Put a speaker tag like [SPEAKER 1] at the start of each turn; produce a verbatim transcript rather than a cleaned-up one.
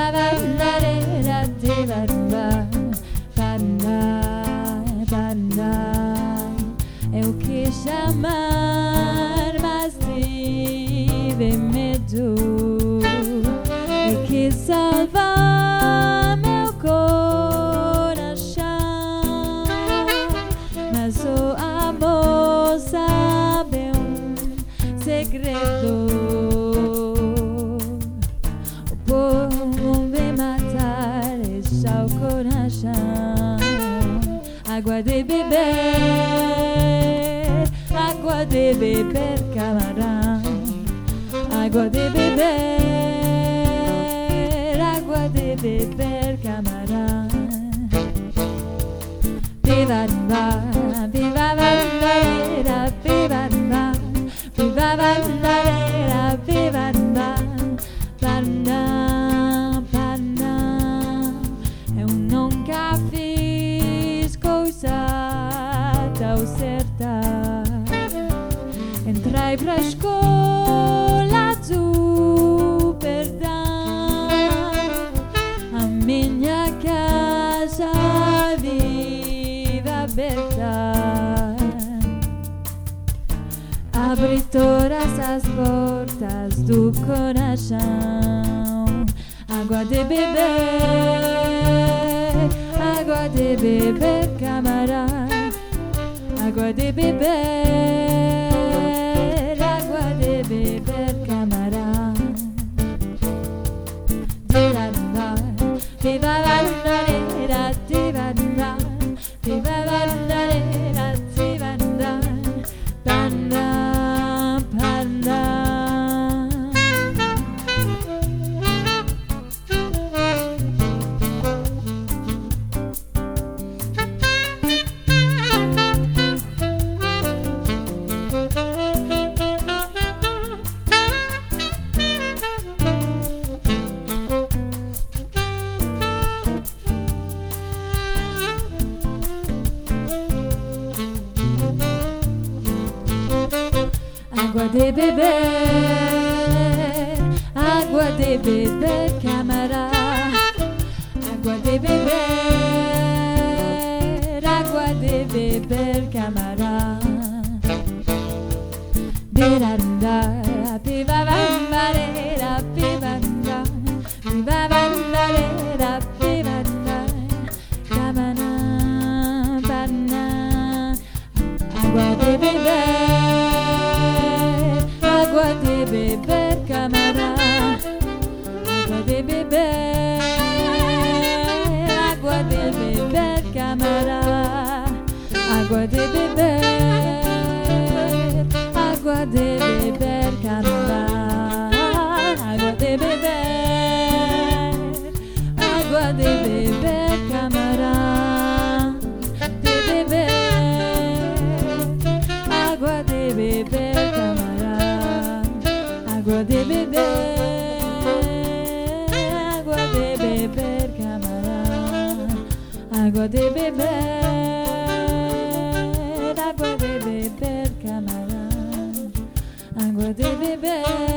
[SPEAKER 1] viva bandarera, viva bandai, eu quis chamar, mas tive medo e quis salvar meu coração, mas o amor sabe um segredo. O povo vem matar esse ao coração. Água de beber, água de beber, camarão. Água de beber, água de beber, camarão. Viva rimba, viva bandareira, viva rimba, viva bandareira, viva rimba, Paraná, Paraná. Eu nunca fiz coisa tão certa. Entrei pra escola do perdão, a minha casa vive aberta. Abri todas as portas do coração. Água de beber, água de beber, camarada. Água de beber, água de beber, camarada. Viva bandareira, viva bandai, viva bandareira, viva bandai, Paraná, Paraná. Água de beber, água de beber, camarada. Água de beber, água de beber, camarada. Biraranda, viva bandareira, viva bandai, viva bandareira, viva bandai, camarada, Paraná. Água de beber, água de beber, camarada. Água de beber, água de beber, camarada. Água de beber, água de beber, camarada. Água de beber, água de beber, camarada. De beber, água de beber, camarada. Água de beber, água de beber, camarada. Água de beber, água de beber, camarada. Água de beber.